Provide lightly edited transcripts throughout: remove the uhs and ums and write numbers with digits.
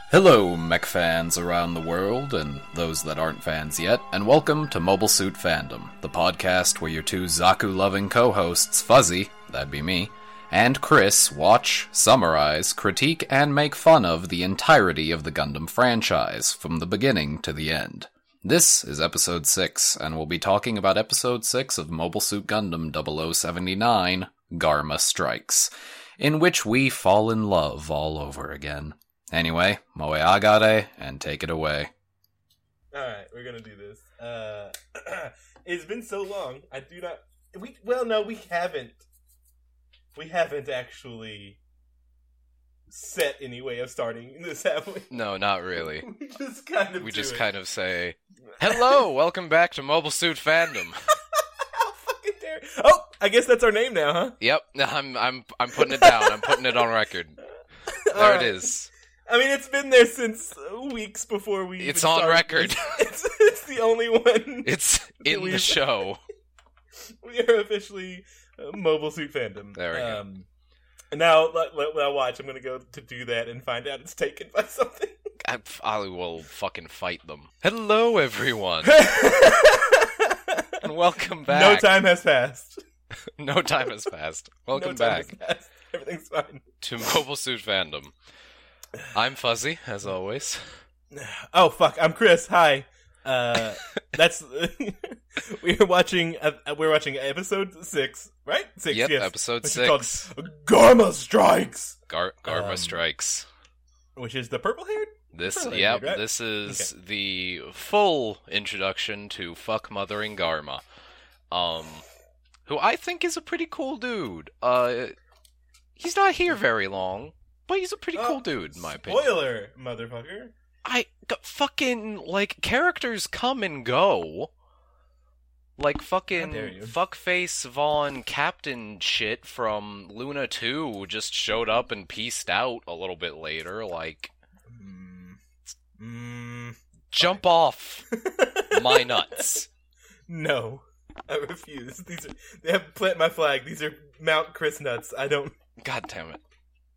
Hello, mech fans around the world, and those that aren't fans yet, and welcome to Mobile Suit Fandom, the podcast where your two Zaku-loving co-hosts, Fuzzy, that'd be me, and Chris watch, summarize, critique, and make fun of the entirety of the Gundam franchise, from the beginning to the end. This is Episode 6, and we'll be talking about Episode 6 of Mobile Suit Gundam 0079, Garma Strikes, in which we fall in love all over again. Anyway, moe agare, and take it away. Alright, we're gonna do this. It's been so long, we haven't. We haven't actually set any way of starting this, have we? No, not really. We just kind of say, hello, welcome back to Mobile Suit Fandom. How fucking dare. Oh, I guess that's our name now, huh? Yep, I'm putting it down. I'm putting it on record. There it is. I mean, it's been there since weeks before we It's even on started. record. It's the only one. It's in the show. We are officially Mobile Suit Fandom. There we go. And now, watch. I'm going to go to do that and find out it's taken by something. I will fucking fight them. Hello, everyone. And welcome back. No time has passed. No time has passed. Welcome back. Everything's fine. To Mobile Suit Fandom. I'm Fuzzy, as always. Oh, fuck. I'm Chris. Hi. That's... We're watching episode 6, right? 6, yep, yes. episode which 6. Is called Garma Strikes. Garma Strikes. Which is the purple-haired? Right? This is the full introduction to fuck-mothering Garma. Who I think is a pretty cool dude. He's not here very long, but he's a pretty cool dude, in my opinion. Spoiler, motherfucker. Characters come and go. Like fucking fuckface Vaughn Captain shit from Luna 2 just showed up and peaced out a little bit later, jump off my nuts. No, I refuse. They have plant my flag. These are Mount Chris nuts. I don't... God damn it.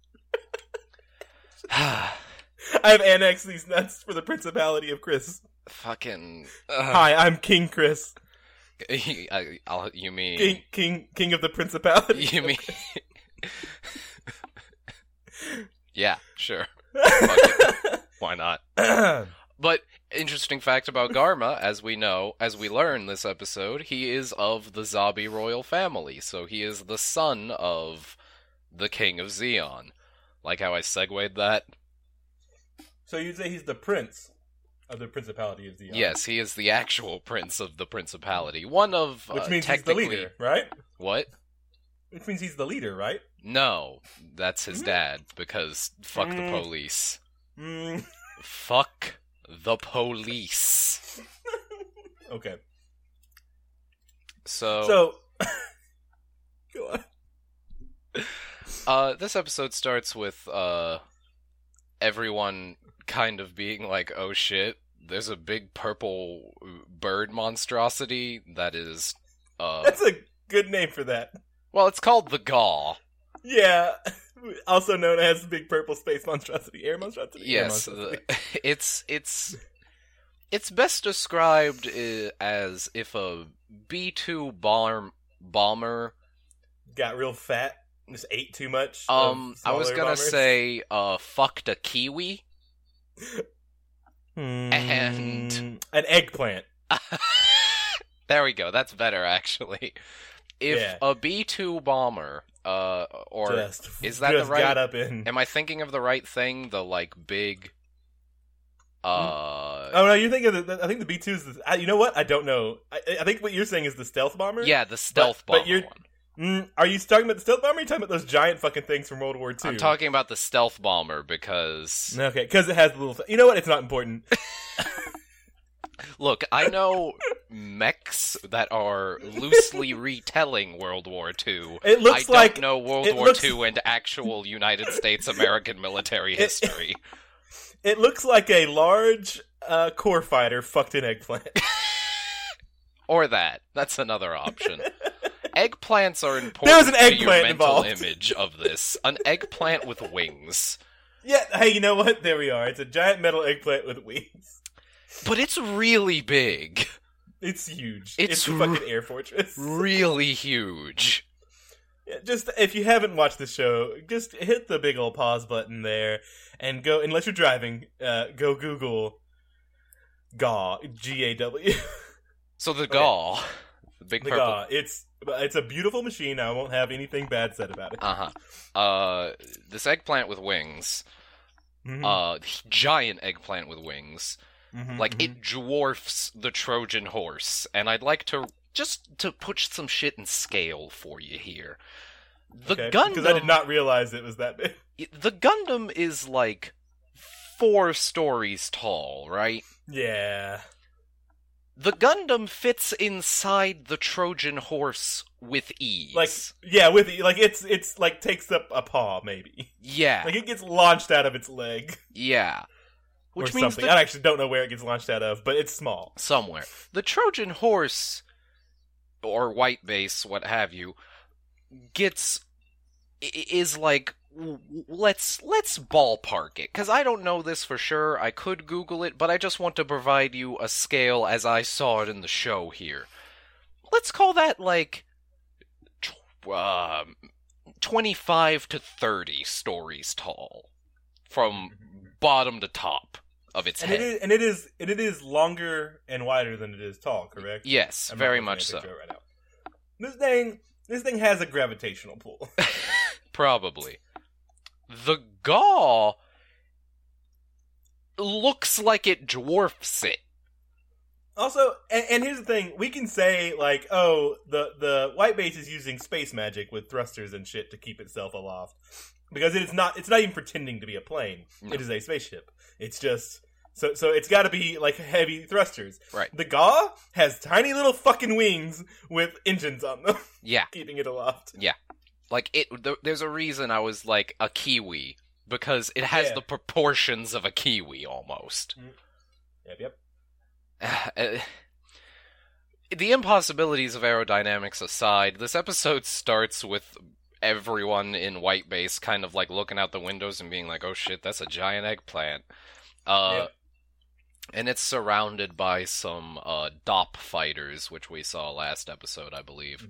I have annexed these nuts for the Principality of Chris. Fucking... Hi, I'm King Chris. You mean... King of the Principality. You mean... Yeah, sure. Why not? But, interesting fact about Garma, as we learn this episode, he is of the Zabi royal family, so he is the son of the King of Zeon. Like how I segued that? So you'd say he's the prince of the Principality of Zeon? Yes, he is the actual prince of the Principality. One of, which means he's the leader, right? What? Which means he's the leader, right? No, that's his dad, because fuck the police. Fuck the police. Okay. So go on. This episode starts with everyone kind of being like, oh shit, there's a big purple bird monstrosity that is That's a good name for that. Well, it's called the Gaw. Yeah, also known as big purple space monstrosity, air monstrosity. Yes, it's best described as if a B-2 bomber got real fat, just ate too much. I was gonna say fucked a kiwi and an eggplant. There we go. That's better, actually. If a B-2 bomber, is that the right? Got up in. Am I thinking of the right thing? The big. Oh no, you're thinking of I think the B-2 is the. You know what? I don't know. I think what you're saying is the stealth bomber. Yeah, the stealth bomber. One. Are you talking about the stealth bomber? Or are you talking about those giant fucking things from World War II? I'm talking about the stealth bomber because. Okay, because it has the little. You know what? It's not important. Look, I know mechs that are loosely retelling World War II. It looks I don't know World War II and actual United States American military history. It looks like a large core fighter fucked an eggplant. Or that. That's another option. Eggplants are important There was an to your eggplant mental involved. image of this. An eggplant with wings. Yeah, hey, you know what? There we are. It's a giant metal eggplant with wings. But it's really big. It's huge. It's a fucking air fortress. Really huge. Yeah, just, if you haven't watched the show, just hit the big old pause button there and go, unless you're driving, go Google GAW, G-A-W. So the GAW, the big The purple... GAW, it's a beautiful machine. I won't have anything bad said about it. This eggplant with wings, giant eggplant with wings, it dwarfs the Trojan horse, and I'd like to put some shit in scale for you here. Gundam, because I did not realize it was that big. The Gundam is 4 stories tall, right? Yeah. The Gundam fits inside the Trojan horse with ease. It's takes up a paw, maybe. Yeah. It gets launched out of its leg. Yeah. Which means something. I actually don't know where it gets launched out of, but it's small. Somewhere. The Trojan horse, or white base, what have you, is let's ballpark it, because I don't know this for sure. I could Google it, but I just want to provide you a scale as I saw it in the show here. Let's call that 25 to 30 stories tall, from bottom to top of its head. And it is longer and wider than it is tall, correct? Yes, very much so. Right now. This thing has a gravitational pull. Probably. The GAW looks like it dwarfs it. Also, and here's the thing, we can say, the white base is using space magic with thrusters and shit to keep itself aloft. Because it's not even pretending to be a plane. No. It is a spaceship. It's just, so it's gotta be, heavy thrusters. Right. The GAW has tiny little fucking wings with engines on them. Yeah. Keeping it aloft. Yeah. There's a reason I was a kiwi, because it has the proportions of a kiwi, almost. Yep. The impossibilities of aerodynamics aside, this episode starts with everyone in white base kind of looking out the windows and being like, oh shit, that's a giant eggplant. And it's surrounded by some DOP fighters, which we saw last episode, I believe.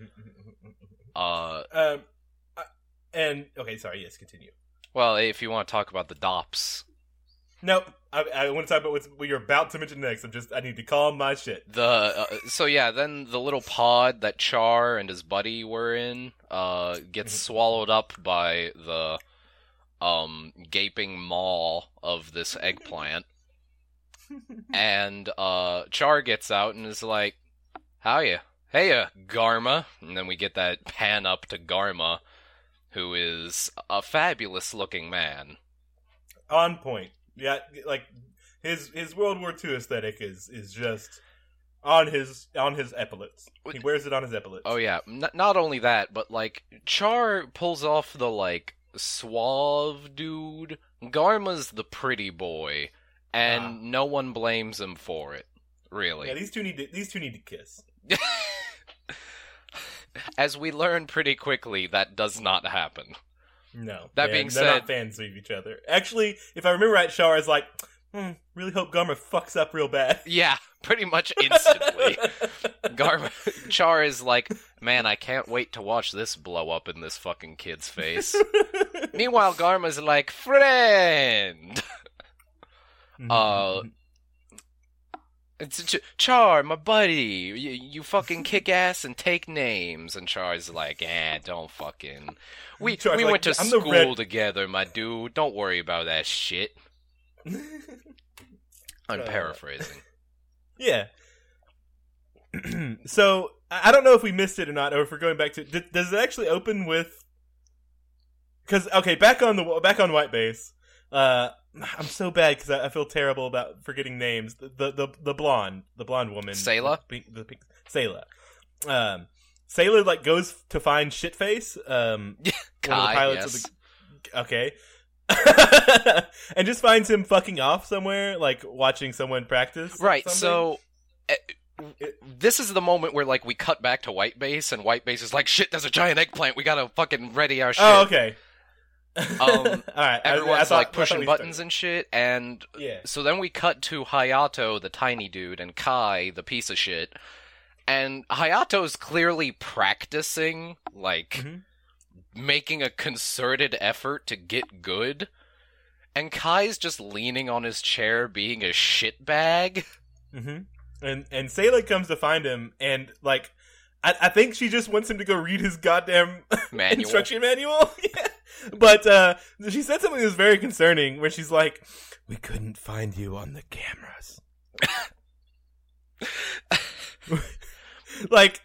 Yes, continue. Well, if you want to talk about the DOPs. Nope. I want to talk about what you're about to mention next. I need to calm my shit. Then the little pod that Char and his buddy were in gets swallowed up by the gaping maw of this eggplant. And Char gets out and is like, "Howya? Heya, Garma." And then we get that pan up to Garma, who is a fabulous-looking man. On point. Yeah, his World War II aesthetic is just on his epaulets. He wears it on his epaulets. Oh yeah, not only that, but Char pulls off the suave dude. Garma's the pretty boy, and no one blames him for it. Really. Yeah, these two need to kiss. As we learn pretty quickly, that does not happen. No. That being said, they're not fans of each other. Actually, if I remember right, Char is really hope Garma fucks up real bad. Yeah, pretty much instantly. Char is like, man, I can't wait to watch this blow up in this fucking kid's face. Meanwhile, Garma's like, friend! It's Char, my buddy, you fucking kick ass and take names. And Char's like, don't fucking... We went to school together, my dude. Don't worry about that shit. I'm paraphrasing. Yeah. So, I don't know if we missed it or not, or if we're going back to... Does it actually open with... Because, okay, back on White Base... I'm so bad because I feel terrible about forgetting names. The blonde woman, Sayla, the pink Sayla. Sayla goes to find Shitface. One of the pilots of the okay, and just finds him fucking off somewhere, watching someone practice. Right. So this is the moment where we cut back to White Base, and White Base is like, shit, there's a giant eggplant. We gotta fucking ready our shit. Oh, okay. All right, Everyone's I like thought pushing we buttons started. and shit, and Yeah. so then we cut to Hayato, the tiny dude, and Kai, the piece of shit. And Hayato's clearly practicing, like, making a concerted effort to get good. And Kai's just leaning on his chair being a shitbag. And Sayla comes to find him, and, like, I think she just wants him to go read his goddamn Manual. instruction manual. Yeah. But she said something that was very concerning, where she's like, "We couldn't find you on the cameras." Like,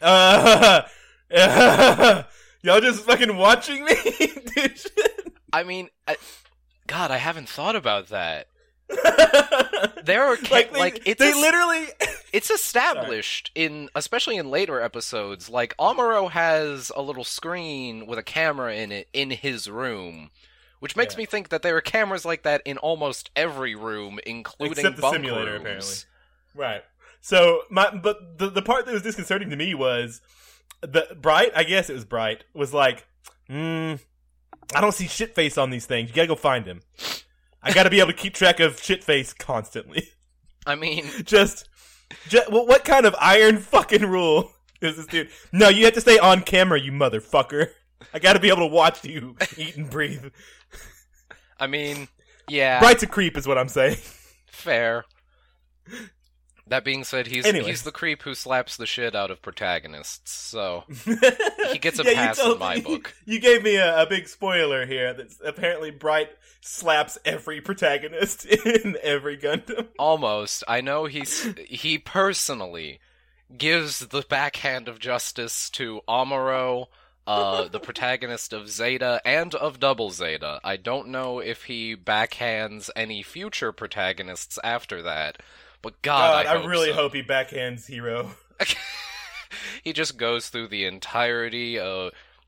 y'all just fucking watching me do shit? I mean, God, I haven't thought about that. There are it's established especially in later episodes, like Amuro has a little screen with a camera in it in his room, which makes me think that there are cameras like that in almost every room, including except the bunk simulator, rooms. apparently. Right. So but the part that was disconcerting to me was Bright, I guess it was Bright, was like, I don't see Shitface on these things. You gotta go find him. I gotta be able to keep track of Shitface constantly. I mean, just what kind of iron fucking rule is this dude? No, you have to stay on camera, you motherfucker. I gotta be able to watch you eat and breathe. I mean, yeah. Bright's a creep is what I'm saying. Fair. That being said, he's the creep who slaps the shit out of protagonists, so he gets a pass in my book. You gave me a big spoiler here that apparently Bright slaps every protagonist in every Gundam. Almost. I know he personally gives the backhand of justice to Amuro, the protagonist of Zeta and of Double Zeta. I don't know if he backhands any future protagonists after that. But God, I really hope he backhands Hero. He just goes through the entirety of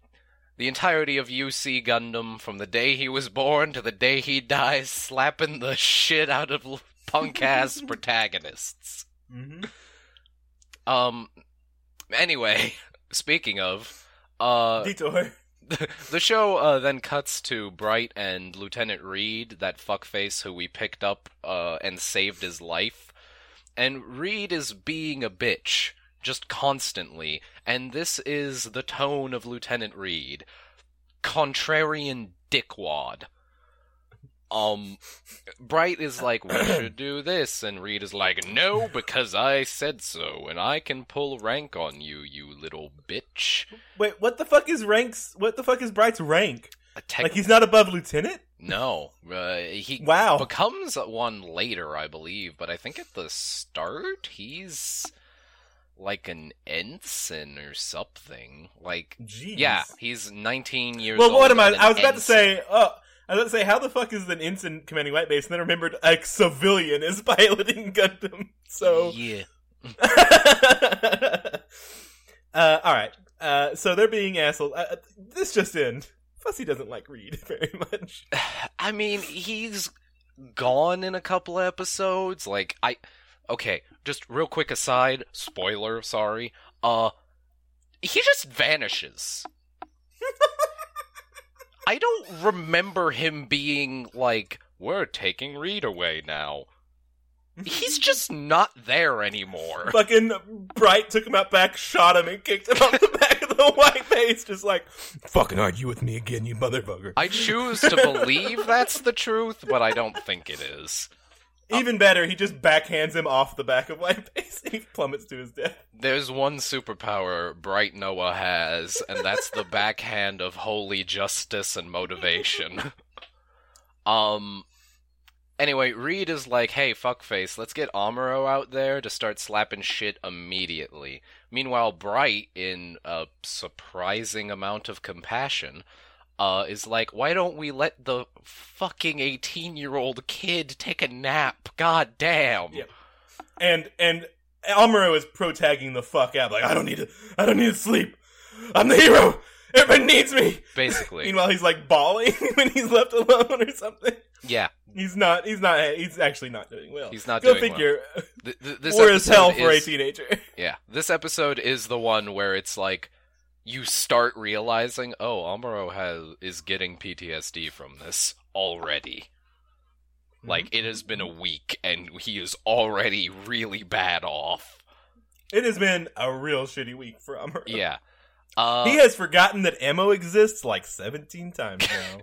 UC Gundam from the day he was born to the day he dies, slapping the shit out of punk-ass protagonists. Anyway, speaking of... Detour. The show then cuts to Bright and Lieutenant Reed, that fuckface who we picked up and saved his life. And Reed is being a bitch, just constantly, and this is the tone of Lieutenant Reed. Contrarian dickwad. Bright is like, we should do this, and Reed is like, no, because I said so, and I can pull rank on you, you little bitch. Wait, what the fuck is Bright's rank? Like, he's not above lieutenant? No. He becomes one later, I believe, but I think at the start, he's like an ensign or something. Like, jeez. Yeah, he's 19 years old. Well, what am I? I was about to say, how the fuck is an ensign commanding White Base? And then remembered a civilian is piloting Gundam. So yeah. Alright. So they're being assholes. This just in. Fuzzy doesn't like Reed very much. I mean, he's gone in a couple episodes. Like, okay, just real quick aside, spoiler, sorry. He just vanishes. I don't remember him being like, we're taking Reed away now. He's just not there anymore. Fucking Bright took him out back, shot him, and kicked him off the back of the White Base, just like, fucking argue with me again, you motherfucker. I choose to believe that's the truth, but I don't think it is. Even better, he just backhands him off the back of White Base, and he plummets to his death. There's one superpower Bright Noah has, and that's the backhand of holy justice and motivation. Anyway, Reed is like, hey, fuckface, let's get Amuro out there to start slapping shit immediately. Meanwhile, Bright, in a surprising amount of compassion, is like, why don't we let the fucking 18-year-old kid take a nap? God damn. Yeah. And Amuro is pro-tagging the fuck out, like, I don't need to sleep. I'm the hero. Everybody needs me. Basically. Meanwhile, he's like bawling when he's left alone or something. Yeah. He's actually not doing well. He's not Go doing figure. Well. This War is hell for a teenager. Yeah. This episode is the one where it's like, you start realizing, oh, Amuro is getting PTSD from this already. Like, it has been a week, and he is already really bad off. It has been a real shitty week for Amuro. Yeah. He has forgotten that ammo exists like 17 times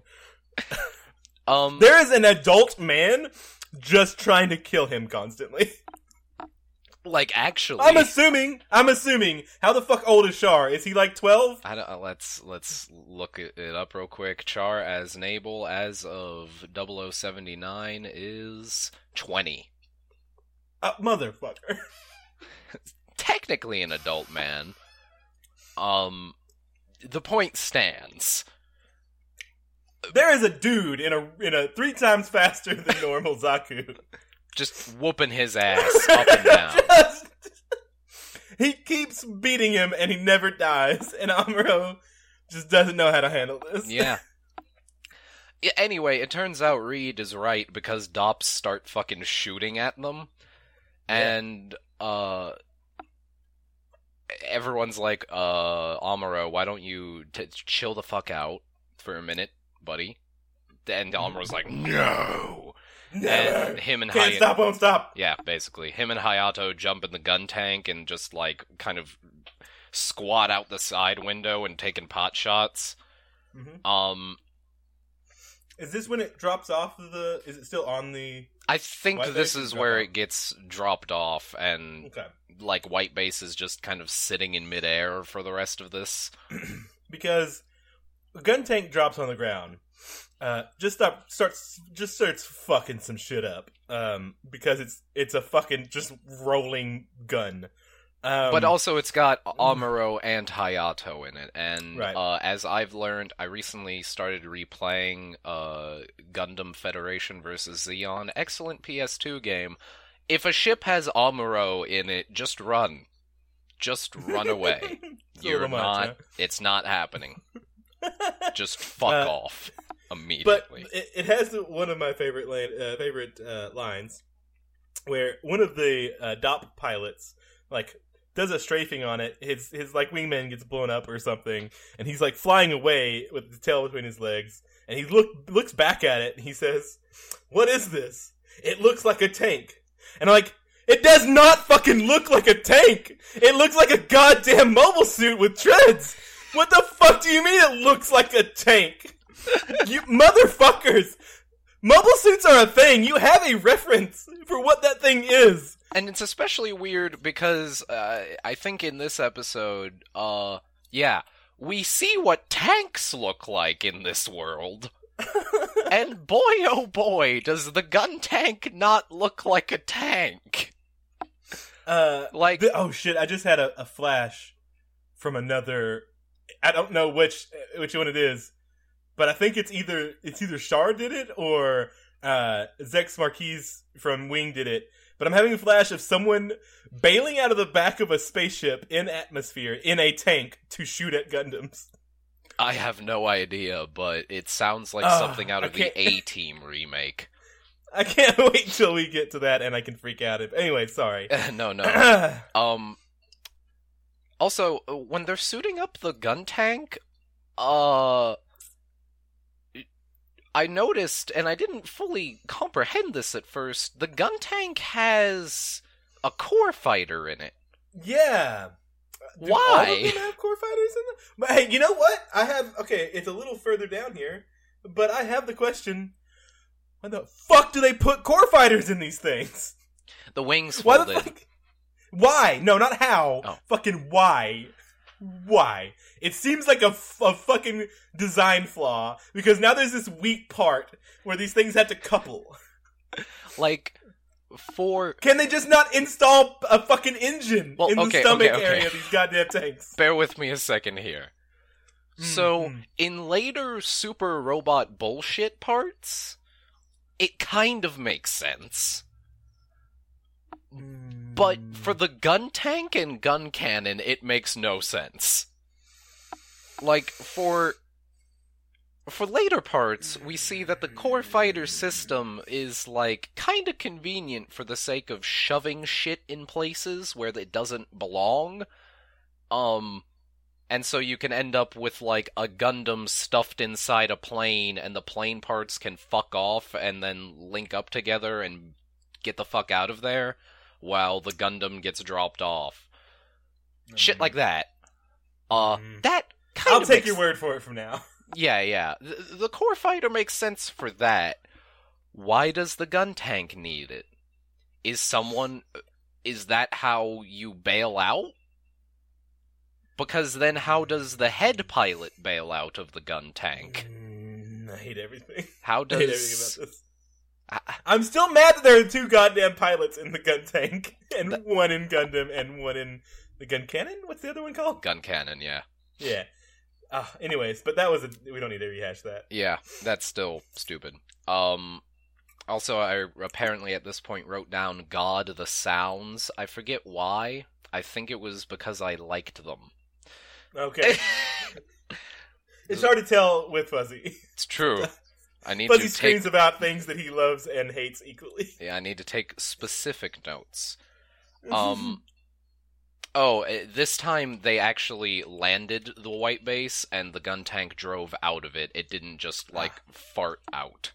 now. There is an adult man just trying to kill him constantly. Like, actually, I'm assuming. How the fuck old is Char? Is he like 12? I don't. Let's look it up real quick. Char as Nabel as of 0079 is 20. Motherfucker. Technically an adult man. The point stands. There is a dude in a 3 times faster than normal Zaku. Just whooping his ass up and down. He keeps beating him and he never dies. And Amuro just doesn't know how to handle this. Yeah. Anyway, it turns out Reed is right because Dops start fucking shooting at them. And, everyone's like, Amuro, why don't you chill the fuck out for a minute, buddy? And Amuro's like, no! Never. And him and Can't stop, won't stop. Yeah, basically. Him and Hayato jump in the gun tank and just, like, kind of squat out the side window and taking pot shots. Mm-hmm. Is this when it drops off is it still on the... I think this is where it gets dropped off and, like, White Base is just kind of sitting in midair for the rest of this. Because the gun tank drops on the ground. Just starts fucking some shit up. Because it's a fucking just rolling gun. But also it's got Amuro and Hayato in it. And as I've learned, I recently started replaying Gundam Federation vs. Zeon. Excellent PS2 game. If a ship has Amuro in it, just run. Just run away. It's not happening. Just fuck off. Immediately. But it has one of my favorite lines, where one of the DOP pilots like does a strafing on it. His like wingman gets blown up or something, and he's like flying away with the tail between his legs. And he looks back at it and he says, "What is this? It looks like a tank." And I'm like, it does not fucking look like a tank. It looks like a goddamn mobile suit with treads. What the fuck do you mean it looks like a tank? You motherfuckers! Mobile suits are a thing. You have a reference for what that thing is. And it's especially weird because I think in this episode, we see what tanks look like in this world. And boy, oh boy, does the gun tank not look like a tank. Oh shit, I just had a flash from another... I don't know which one it is. But I think it's either Char did it or Zex Marquise from Wing did it. But I'm having a flash of someone bailing out of the back of a spaceship in atmosphere in a tank to shoot at Gundams. I have no idea, but it sounds like something out of the A-Team remake. I can't wait till we get to that and I can freak out. Anyway, sorry. No. Also, when they're suiting up the gun tank, I noticed, and I didn't fully comprehend this at first, the gun tank has a core fighter in it. Yeah. Do Why? All of them have core fighters in them? But hey, you know what? It's a little further down here, but I have the question, why the fuck do they put core fighters in these things? The wings Why folded. the fuck? Why? No, not how. Oh. Fucking why? Why? It seems like a fucking design flaw, because now there's this weak part where these things have to couple. Like, Can they just not install a fucking engine in the stomach area of these goddamn tanks? Bear with me a second here. So, in later Super Robot bullshit parts, it kind of makes sense. But for the gun tank and gun cannon, it makes no sense. Like, for later parts, we see that the core fighter system is, like, kind of convenient for the sake of shoving shit in places where it doesn't belong. And so you can end up with, like, a Gundam stuffed inside a plane, and the plane parts can fuck off and then link up together and get the fuck out of there, while the Gundam gets dropped off. Shit like that. That kind of I'll take your word for it from now. Yeah. The core fighter makes sense for that. Why does the gun tank need it? Is that how you bail out? Because then how does the head pilot bail out of the gun tank? I hate everything. How does... I hate everything about this. I'm still mad that there are 2 goddamn pilots in the gun tank, and one in Gundam and one in the gun cannon? What's the other one called? Gun cannon, yeah. Yeah. Anyways, but that was we don't need to rehash that. Yeah, that's still stupid. Also, I apparently at this point wrote down God the Sounds. I forget why. I think it was because I liked them. Okay. It's hard to tell with Fuzzy. It's true. I need Fuzzy to screams about things that he loves and hates equally. Yeah, I need to take specific notes. This time they actually landed the white base, and the gun tank drove out of it. It didn't just, like, fart out.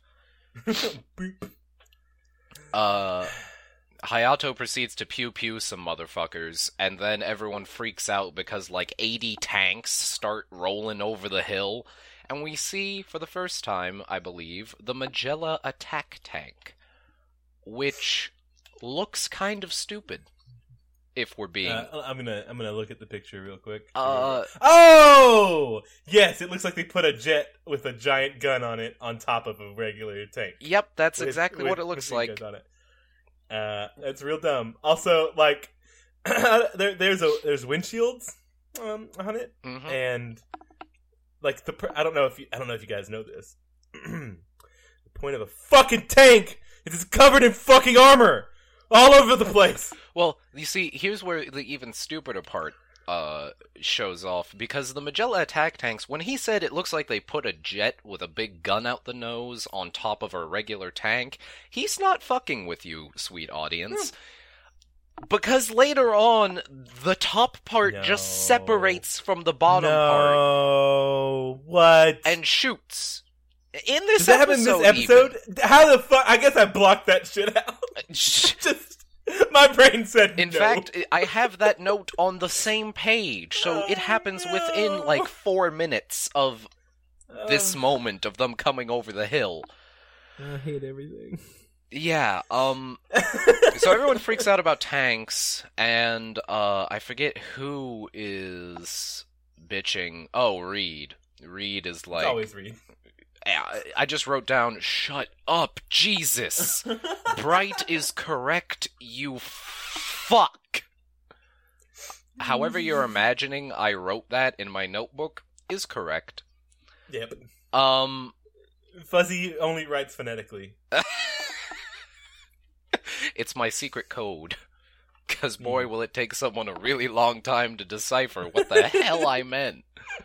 Hayato proceeds to pew-pew some motherfuckers, and then everyone freaks out because, like, 80 tanks start rolling over the hill, and we see, for the first time, I believe, the Magella attack tank, which looks kind of stupid, if we're being... I'm gonna look at the picture real quick. Oh! Yes, it looks like they put a jet with a giant gun on it on top of a regular tank. Yep, that's exactly what it looks like. On it. That's real dumb. Also, like, there's windshields on it, and like I don't know if you guys know this. The point of a fucking tank is it's covered in fucking armor all over the place. Well, you see, here's where the even stupider part shows off, because the Magella attack tanks, when he said it looks like they put a jet with a big gun out the nose on top of a regular tank, he's not fucking with you, sweet audience. Because later on, the top part just separates from the bottom part. What? And shoots. In this Does that happen in this episode? How the fuck? I guess I blocked that shit out. Just... My brain said In fact, I have that note on the same page, so it happens within, like, 4 minutes of this moment of them coming over the hill. I hate everything. Yeah, so everyone freaks out about tanks, and, I forget who is bitching. Oh, Reed. Reed is like... It's always Reed. I just wrote down, shut up, Jesus. Bright is correct, you fuck. However you're imagining I wrote that in my notebook is correct. Yep. Fuzzy only writes phonetically. It's my secret code. Because boy, will it take someone a really long time to decipher what the hell I meant.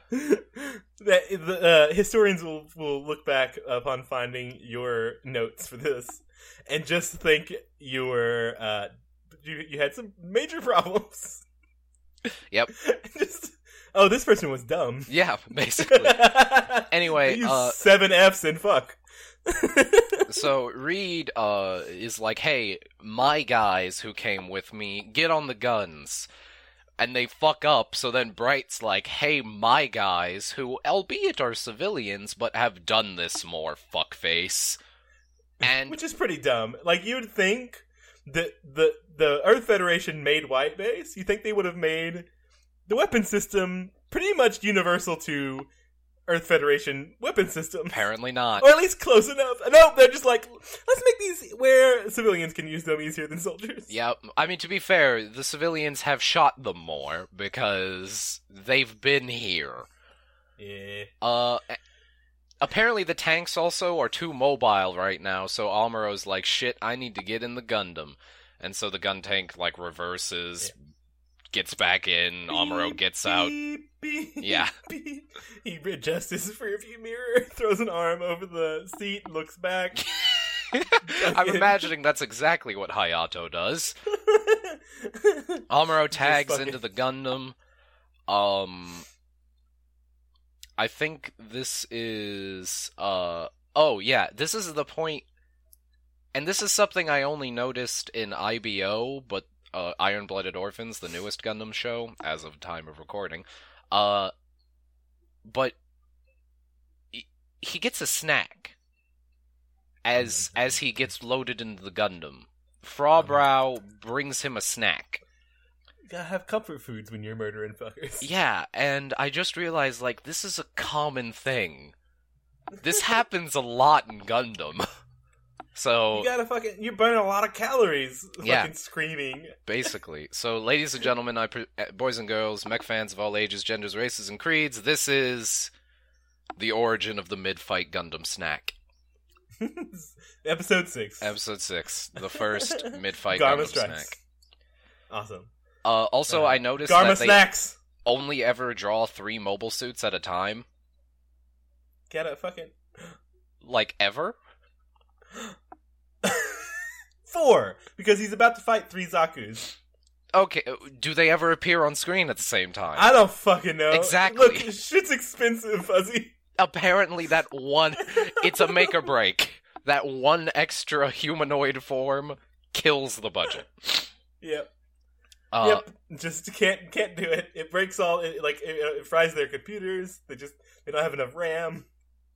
Historians will look back upon finding your notes for this and just think you were you had some major problems. Yep. This person was dumb. Yeah, basically. Anyway, 7 Fs and fuck. So Reed is like, hey, my guys who came with me, get on the guns. And they fuck up, so then Bright's like, hey, my guys, who, albeit are civilians, but have done this more, fuckface. And which is pretty dumb. Like, you would think that the Earth Federation made White Base, you think they would have made the weapon system pretty much universal to Earth Federation weapon system. Apparently not. Or at least close enough. No, they're just like, let's make these where civilians can use them easier than soldiers. Yeah, I mean, to be fair, the civilians have shot them more, because they've been here. Yeah. Apparently the tanks also are too mobile right now, so Amuro's like, shit, I need to get in the Gundam. And so the gun tank, like, reverses, gets back in, Amuro gets out. Beep, yeah. Beep. He adjusts his rearview mirror, throws an arm over the seat, looks back. I'm imagining that's exactly what Hayato does. Amuro tags into the Gundam. I think this is, this is the point, and this is something I only noticed in IBO, but, Iron-Blooded Orphans, the newest Gundam show, as of time of recording, but he gets a snack as he gets loaded into the Gundam. Frobrow brings him a snack. You gotta have comfort foods when you're murdering fuckers. Yeah, and I just realized, like, this is a common thing. This happens a lot in Gundam. So you're burning a lot of calories. Yeah. Fucking screaming. Basically. So, ladies and gentlemen, boys and girls, mech fans of all ages, genders, races, and creeds, this is the origin of the mid-fight Gundam snack. Episode 6. Episode 6. The first mid-fight Garma Gundam Strikes. snack. Awesome. Also, I noticed Garma that they snacks! only ever draw 3 mobile suits at a time. Get it, fucking... Like, ever? 4! Because he's about to fight 3 Zakus. Okay, do they ever appear on screen at the same time? I don't fucking know. Exactly. Look, shit's expensive, Fuzzy. Apparently that one, it's a make or break. That one extra humanoid form kills the budget. Yep. Yep. Just can't do it. It breaks all, it fries their computers. They don't have enough RAM.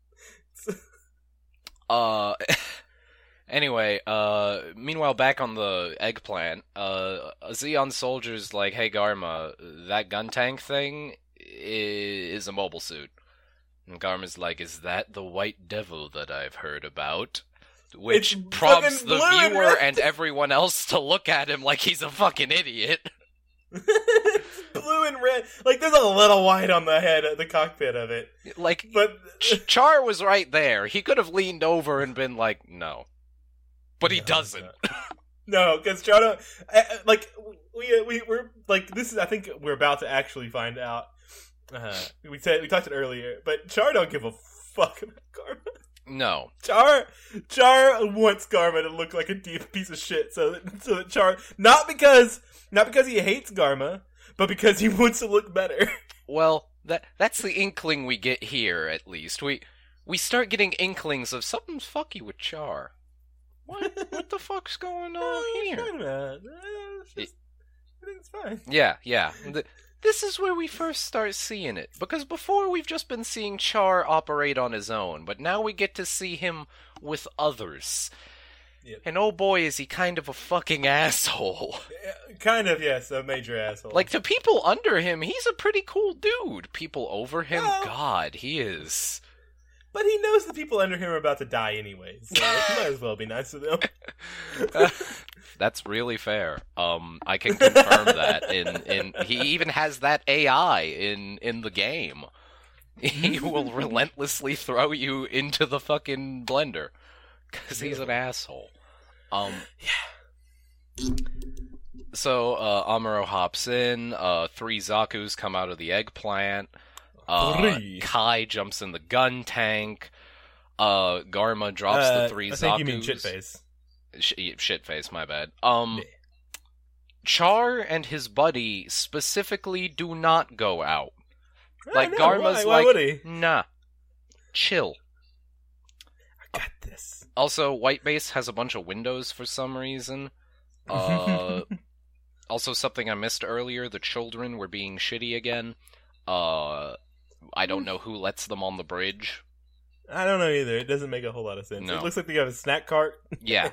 Anyway, meanwhile, back on the eggplant, a Zeon soldier's like, hey, Garma, that gun tank thing is a mobile suit. And Garma's like, is that the white devil that I've heard about? Which It's prompts fucking the blue and viewer red. and everyone else to look at him like he's a fucking idiot. It's blue and red. Like, there's a little white on the head, the cockpit of it. Like, But Char was right there. He could have leaned over and been like, no. But he doesn't. no, because Char we're like, this is, I think we're about to actually find out. We talked it earlier, but Char don't give a fuck about Garma. No. Char wants Garma to look like a deep piece of shit, so that Char, not because he hates Garma, but because he wants to look better. Well, that's the inkling we get here, at least. We start getting inklings of something's fucky with Char. What the fuck's going on here? I think it's fine. Yeah. This is where we first start seeing it. Because before we've just been seeing Char operate on his own, but now we get to see him with others. Yep. And oh boy, is he kind of a fucking asshole. Kind of, yes, a major asshole. Like, to people under him, he's a pretty cool dude. People over him, Well, God, he is. But he knows the people under him are about to die anyway, so he might as well be nice to them. That's really fair. I can confirm that. In he even has that AI in the game. He will relentlessly throw you into the fucking blender because he's an asshole. So Amuro hops in. 3 Zakus come out of the eggplant. Kai jumps in the gun tank. Garma drops the 3 Zakus. I think you mean shitface. Shitface, my bad. Char and his buddy specifically do not go out. Like, know. Garma's Why would he? nah, chill. I got this. Also, White Base has a bunch of windows for some reason. Also, something I missed earlier, the children were being shitty again. I don't know who lets them on the bridge. I don't know either. It doesn't make a whole lot of sense. No. It looks like they have a snack cart. Yeah.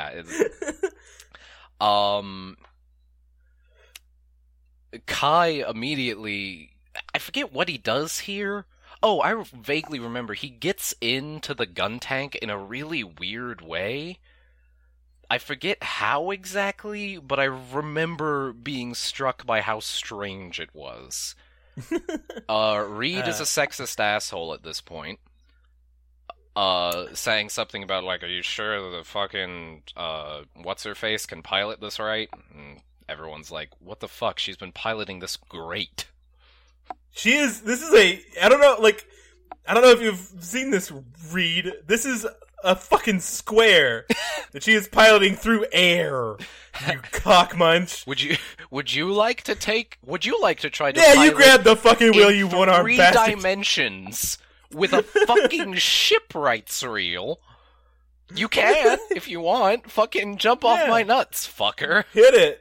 Kai immediately... I forget what he does here. Oh, I vaguely remember. He gets into the gun tank in a really weird way. I forget how exactly, but I remember being struck by how strange it was. Reed is a sexist asshole at this point. Saying something about, like, are you sure the fucking, what's-her-face can pilot this right? And everyone's like, what the fuck? She's been piloting this great. She is, I don't know if you've seen this, Reed. This is a fucking square. that she is piloting through air. You cock munch. Would you like to try to Yeah, you pilot grab the fucking wheel, in you one-armed 3 bastard. dimensions with a fucking shipwrights reel? You can, if you want. Fucking jump off Yeah. my nuts, fucker. Hit it.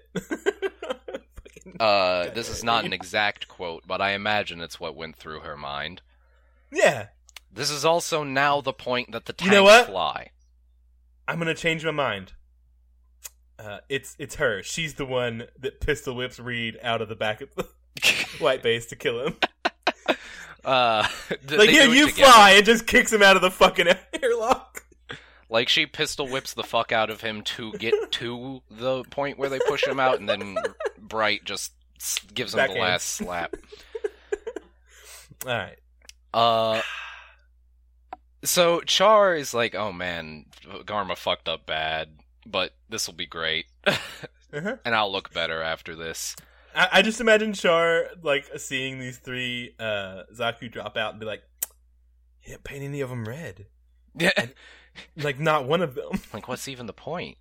This is not an exact quote, but I imagine it's what went through her mind. Yeah. This is also now the point that the tanks You know what? fly. I'm gonna change my mind. It's her. She's the one that pistol whips Reed out of the back of the white base to kill him. Like, here, you fly, and just kicks him out of the fucking airlock. Like, she pistol whips the fuck out of him to get to the point where they push him out, and then Bright just gives him the Backhand. last slap. Alright. So Char is like, oh man, Garma fucked up bad, but this will be great. Uh-huh. And I'll look better after this. I just imagine Char, like, seeing these 3 Zaku drop out and be like, "Yeah, paint any of them red." Yeah. Like, not one of them. Like, what's even the point?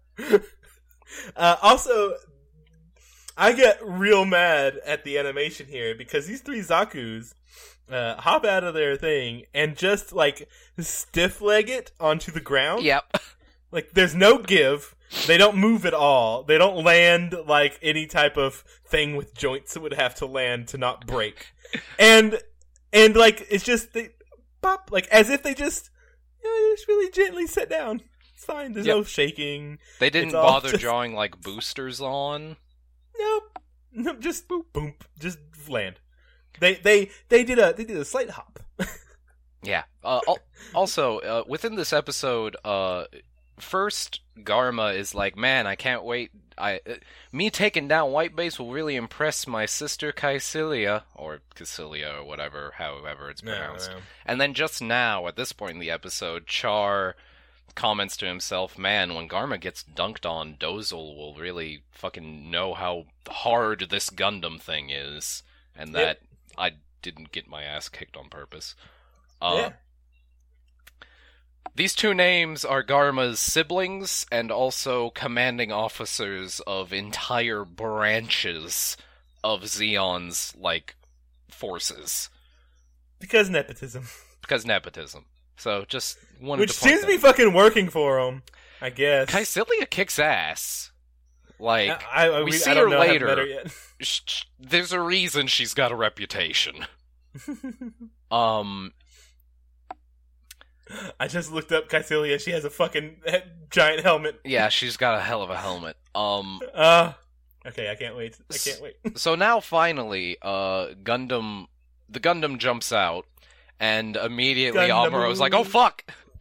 Also, I get real mad at the animation here because these 3 Zakus hop out of their thing and just, like, stiff-leg it onto the ground. Yep. Like, there's no give. They don't move at all. They don't land like any type of thing with joints that would have to land to not break. And like, it's just, they pop, like, as if they just really gently sit down. It's fine. There's no shaking. They didn't It's all bother just- drawing, like, boosters on. Nope. Just boom. Just land. They did a slight hop. Yeah. Also, within this episode, first, Garma is like, man, I can't wait. Me taking down White Base will really impress my sister Caecilia, or Caecilia, or whatever, however it's pronounced. No. And then just now, at this point in the episode, Char comments to himself, man, when Garma gets dunked on, Dozle will really fucking know how hard this Gundam thing is, and that I didn't get my ass kicked on purpose. Yeah. These 2 names are Garma's siblings and also commanding officers of entire branches of Zeon's, like, forces. Because nepotism. Because nepotism. So, just wanted Which to point seems to be that. fucking working for them, I guess. Caecilia kicks ass. Like, we see I don't her know, I haven't later. met her yet. There's a reason she's got a reputation. I just looked up Caecilia. She has a fucking giant helmet. Yeah, she's got a hell of a helmet. Okay, I can't wait. So now finally, the Gundam jumps out, and immediately Gundam. Amuro's like, oh fuck!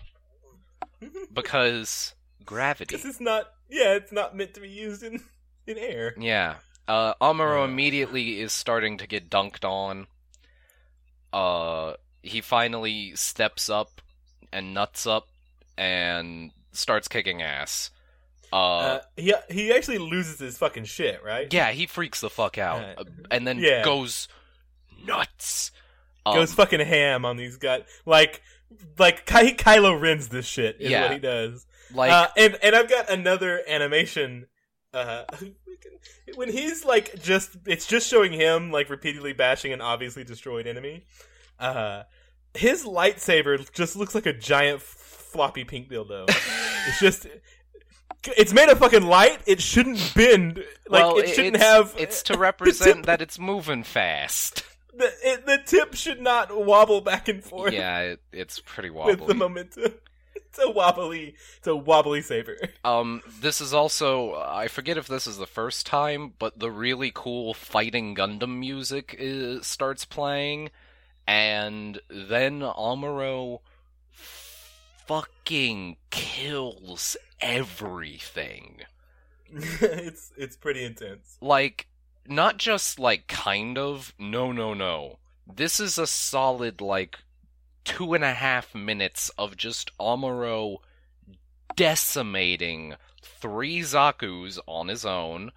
Because gravity. Because it's not meant to be used in air. Yeah. Amuro immediately is starting to get dunked on. He finally steps up and nuts up and starts kicking ass. He actually loses his fucking shit, right? Yeah, he freaks the fuck out. And then goes nuts. Goes fucking ham on these guys. Like Kylo Ren's this shit is what he does. Like, and I've got another animation. When he's like it's just showing him like repeatedly bashing an obviously destroyed enemy. His lightsaber just looks like a giant floppy pink dildo. It's made of fucking light. It shouldn't bend. Like it shouldn't have. It's to represent that it's moving fast. The tip should not wobble back and forth. Yeah, it's pretty wobbly. With the momentum. It's a wobbly saber. This is also, I forget if this is the first time, but the really cool Fighting Gundam music starts playing, and then Amuro fucking kills everything. It's pretty intense. Like, not just, like, kind of, no. This is a solid, like, 2.5 minutes of just Amuro decimating 3 Zakus on his own,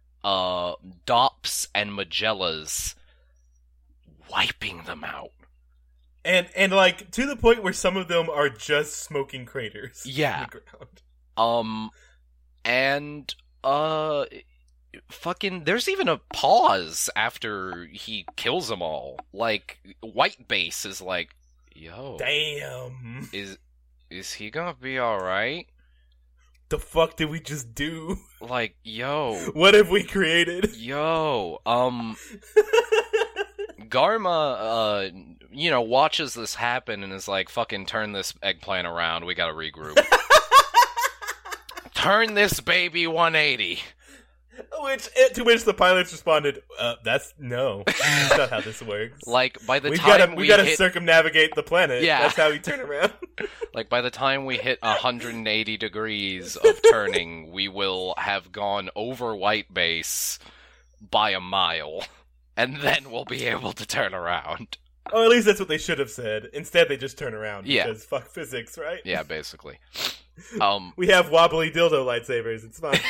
Dops and Magellas, wiping them out. And like, to the point where some of them are just smoking craters. Yeah. In the ground. And fucking, there's even a pause after he kills them all. Like, White Base is like, yo, damn, is he gonna be alright? The fuck did we just do? Like, yo, what have we created? Yo, Garma, watches this happen and is like, fucking turn this eggplant around, we gotta regroup. Turn this baby 180. To which the pilots responded, that's not how this works. Like, by the we time gotta circumnavigate the planet. Yeah. That's how we turn around. Like, by the time we hit 180 degrees of turning, we will have gone over White Base by a mile. And then we'll be able to turn around. Oh, at least that's what they should have said. Instead, they just turn around. Yeah. Because fuck physics, right? Yeah, basically. We have wobbly dildo lightsabers. It's fine.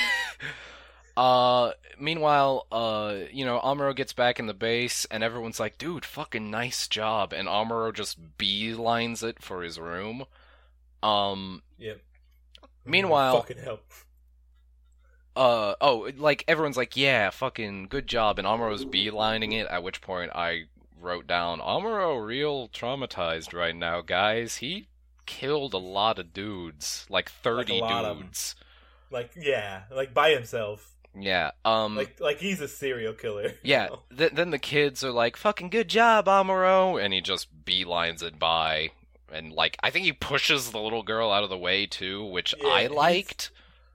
Meanwhile, Amuro gets back in the base, and everyone's like, dude, fucking nice job. And Amuro just beelines it for his room. Yep. Meanwhile, fucking help. Everyone's like, yeah, fucking good job. And Amuro's beelining it, at which point I wrote down, Amuro real traumatized right now, guys. He killed a lot of dudes. Like 30 dudes. Like, by himself. Yeah, like he's a serial killer. Yeah, then the kids are like, fucking good job, Amuro, and he just beelines it by, and, like, I think he pushes the little girl out of the way, too, which I liked,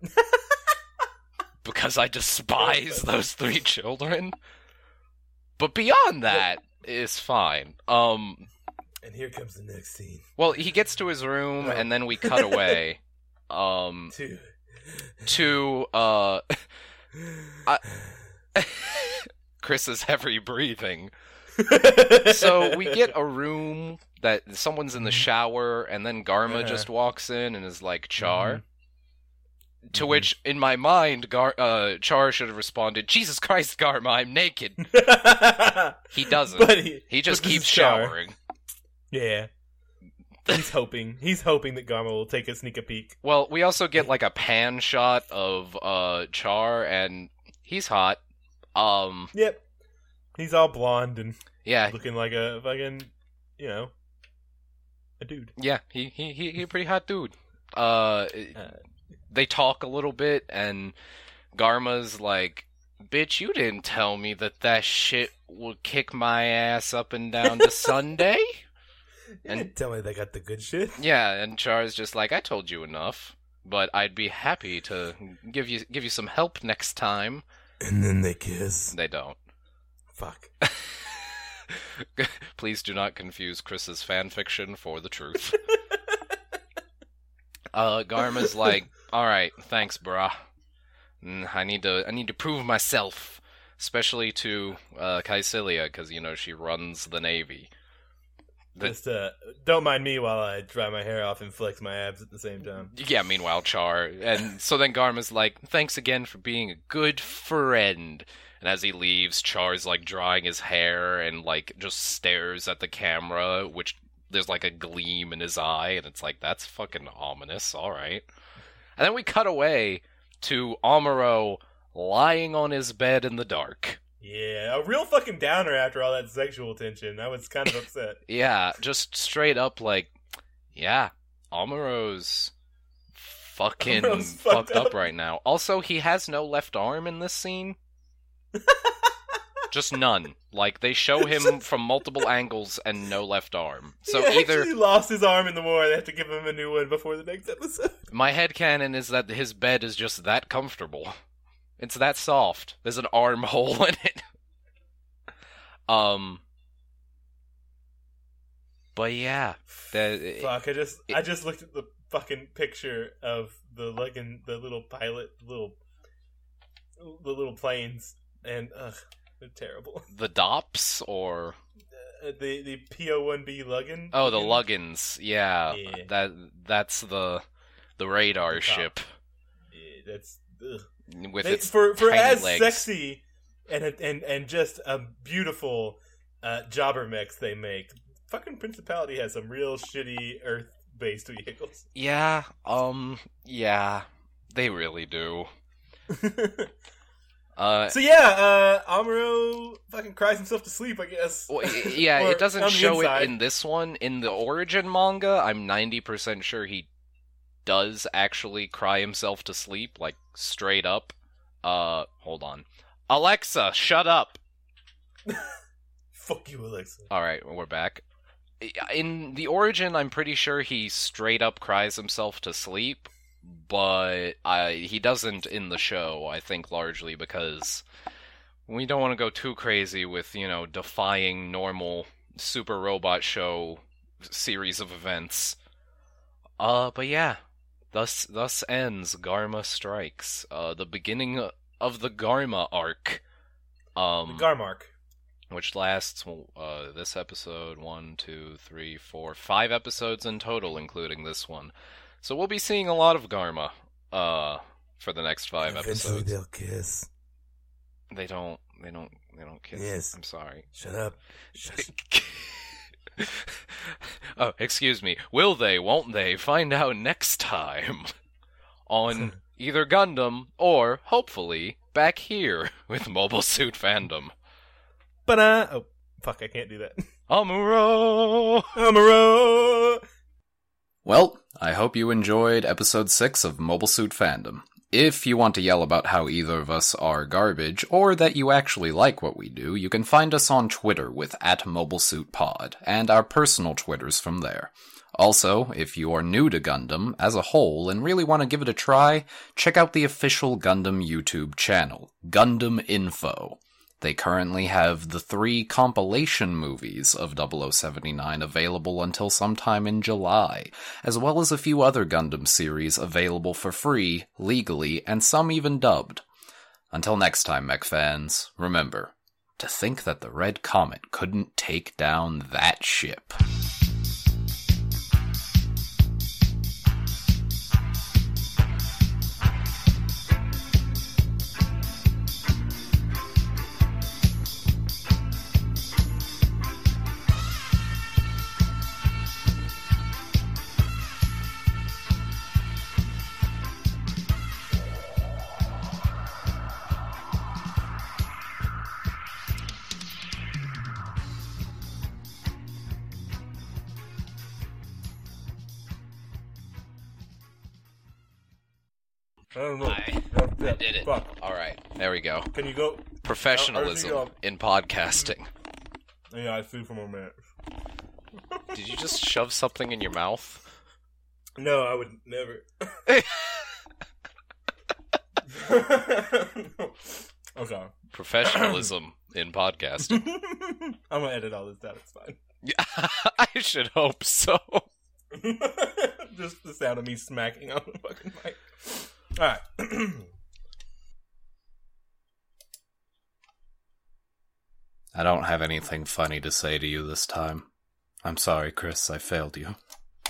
because I despise those 3 children, but beyond that, it's fine. And here comes the next scene. Well, he gets to his room, and then we cut away, to Chris is heavy breathing. So we get a room that someone's in the shower, and then Garma just walks in and is like, Char. To which, in my mind, Char should have responded, Jesus Christ, Garma, I'm naked. He doesn't. But he just keeps showering. Yeah. He's hoping that Garma will take a sneak peek. Well, we also get like a pan shot of Char, and he's hot. Yep. He's all blonde and looking like a fucking, a dude. Yeah, he a pretty hot dude. They talk a little bit, and Garma's like, bitch, you didn't tell me that shit would kick my ass up and down to Sunday. And tell me they got the good shit. Yeah, and Char's just like, I told you enough, but I'd be happy to give you some help next time. And then they kiss. They don't. Fuck. Please do not confuse Chris's fanfiction for the truth. Garma's like, all right, thanks, brah. I need to prove myself, especially to Caecilia, because she runs the Navy. Just don't mind me while I dry my hair off and flex my abs at the same time. Yeah, meanwhile, Char. And so then Garma's like, thanks again for being a good friend. And as he leaves, Char's like drying his hair and like just stares at the camera, which there's like a gleam in his eye. And it's like, that's fucking ominous. All right. And then we cut away to Amuro lying on his bed in the dark. Yeah, a real fucking downer after all that sexual tension. I was kind of upset. Yeah, just straight up like, yeah, Amuro's fucking fucked up right now. Also, he has no left arm in this scene. Just none. Like, they show him from multiple angles and no left arm. So either he lost his arm in the war, they have to give him a new one before the next episode. My headcanon is that his bed is just that comfortable. It's that soft. There's an armhole in it. But yeah. Fuck, I just looked at the fucking picture of the little pilot, the little planes, and they're terrible. The Dops, or the PO-1B Luggan? Oh, the Luggins. Yeah. That's the radar ship. Yeah, that's with its for tiny as legs. Sexy and just a beautiful jobber mechs they make. Fucking Principality has some real shitty Earth-based vehicles. Yeah, yeah. They really do. So yeah, Amuro fucking cries himself to sleep, I guess. Well, yeah, it doesn't show inside. it in this one. In the Origin manga, I'm 90% sure he does actually cry himself to sleep, like, straight up. Hold on. Alexa, shut up! Fuck you, Alexa. Alright, we're back. In the Origin, I'm pretty sure he straight up cries himself to sleep, but he doesn't in the show, I think largely because we don't want to go too crazy with, defying normal Super Robot Show series of events. But yeah, thus ends Garma Strikes, the beginning of the Garma arc. The Garmark. Which lasts, this episode, 5 episodes in total, including this one. So we'll be seeing a lot of Garma, for the next 5 Eventually episodes. they'll kiss. They don't kiss. Yes. I'm sorry. Shut up. Shush. Oh, excuse me. Will they, won't they? Find out next time on either Gundam or, hopefully, back here with Mobile Suit Fandom. Oh, fuck, I can't do that. Amuro! Well, I hope you enjoyed episode 6 of Mobile Suit Fandom. If you want to yell about how either of us are garbage, or that you actually like what we do, you can find us on Twitter with @MobileSuitPod, and our personal Twitters from there. Also, if you are new to Gundam as a whole and really want to give it a try, check out the official Gundam YouTube channel, Gundam Info. They currently have the 3 compilation movies of 0079 available until sometime in July, as well as a few other Gundam series available for free, legally, and some even dubbed. Until next time, mech fans, remember, to think that the Red Comet couldn't take down that ship. I don't know. I did it. Fuck. Alright, there we go. Can you go? Professionalism in podcasting. Yeah, I threw for more minutes. Did you just shove something in your mouth? No, I would never. Okay. Professionalism in podcasting. I'm gonna edit all this out, it's fine. Yeah, I should hope so. Just the sound of me smacking on the fucking mic. Alright. I don't have anything funny to say to you this time. I'm sorry, Chris, I failed you.